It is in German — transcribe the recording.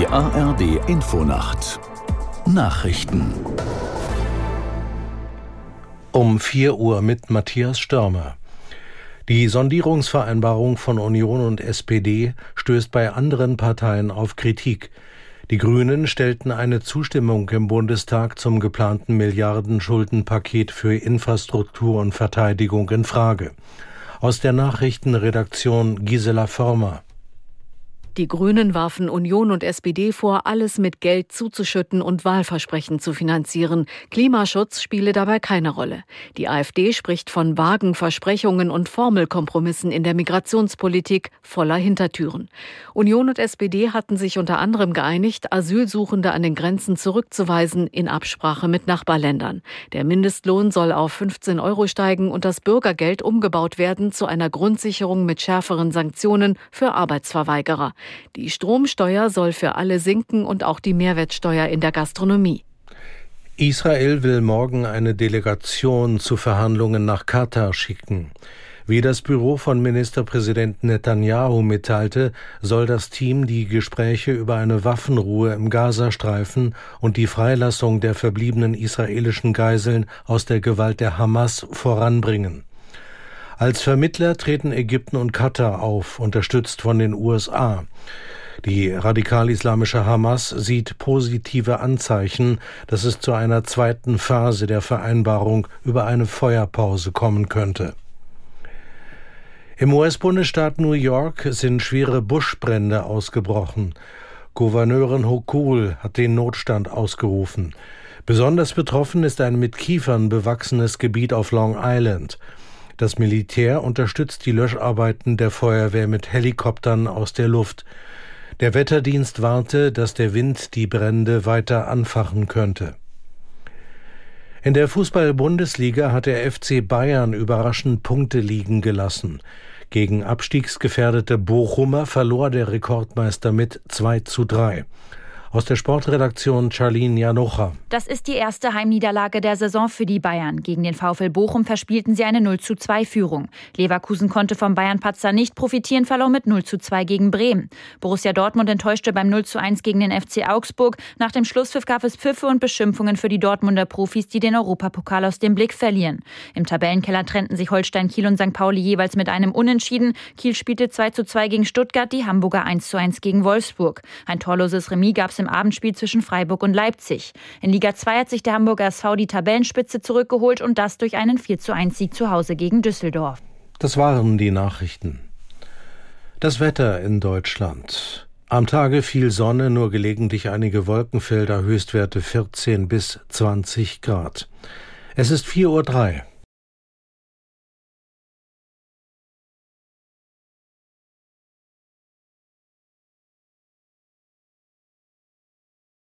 ARD Infonacht Nachrichten um 4 Uhr mit Matthias Störmer. Die Sondierungsvereinbarung von Union und SPD stößt bei anderen Parteien auf Kritik. Die Grünen stellten eine Zustimmung im Bundestag zum geplanten Milliardenschuldenpaket für Infrastruktur und Verteidigung in Frage. Aus der Nachrichtenredaktion Gisela Förmer. Die Grünen warfen Union und SPD vor, alles mit Geld zuzuschütten und Wahlversprechen zu finanzieren. Klimaschutz spiele dabei keine Rolle. Die AfD spricht von vagen Versprechungen und Formelkompromissen in der Migrationspolitik voller Hintertüren. Union und SPD hatten sich unter anderem geeinigt, Asylsuchende an den Grenzen zurückzuweisen in Absprache mit Nachbarländern. Der Mindestlohn soll auf 15 € steigen und das Bürgergeld umgebaut werden zu einer Grundsicherung mit schärferen Sanktionen für Arbeitsverweigerer. Die Stromsteuer soll für alle sinken und auch die Mehrwertsteuer in der Gastronomie. Israel will morgen eine Delegation zu Verhandlungen nach Katar schicken. Wie das Büro von Ministerpräsident Netanyahu mitteilte, soll das Team die Gespräche über eine Waffenruhe im Gazastreifen und die Freilassung der verbliebenen israelischen Geiseln aus der Gewalt der Hamas voranbringen. Als Vermittler treten Ägypten und Katar auf, unterstützt von den USA. Die radikal-islamische Hamas sieht positive Anzeichen, dass es zu einer zweiten Phase der Vereinbarung über eine Feuerpause kommen könnte. Im US-Bundesstaat New York sind schwere Buschbrände ausgebrochen. Gouverneurin Hochul hat den Notstand ausgerufen. Besonders betroffen ist ein mit Kiefern bewachsenes Gebiet auf Long Island. Das Militär unterstützt die Löscharbeiten der Feuerwehr mit Helikoptern aus der Luft. Der Wetterdienst warnte, dass der Wind die Brände weiter anfachen könnte. In der Fußball-Bundesliga hat der FC Bayern überraschend Punkte liegen gelassen. Gegen abstiegsgefährdete Bochumer verlor der Rekordmeister mit 2:3. Aus der Sportredaktion Charlene Janocha. Das ist die erste Heimniederlage der Saison für die Bayern. Gegen den VfL Bochum verspielten sie eine 0:2-Führung. Leverkusen konnte vom Bayern-Patzer nicht profitieren, verlor mit 0:2 gegen Bremen. Borussia Dortmund enttäuschte beim 0:1 gegen den FC Augsburg. Nach dem Schlusspfiff gab es Pfiffe und Beschimpfungen für die Dortmunder Profis, die den Europapokal aus dem Blick verlieren. Im Tabellenkeller trennten sich Holstein Kiel und St. Pauli jeweils mit einem Unentschieden. Kiel spielte 2:2 gegen Stuttgart, die Hamburger 1:1 gegen Wolfsburg. Ein torloses Remis gab es im Abendspiel zwischen Freiburg und Leipzig. In Liga 2 hat sich der Hamburger SV die Tabellenspitze zurückgeholt und das durch einen 4:1-Sieg zu Hause gegen Düsseldorf. Das waren die Nachrichten. Das Wetter in Deutschland. Am Tage viel Sonne, nur gelegentlich einige Wolkenfelder, Höchstwerte 14 bis 20 Grad. Es ist 4:03 Uhr.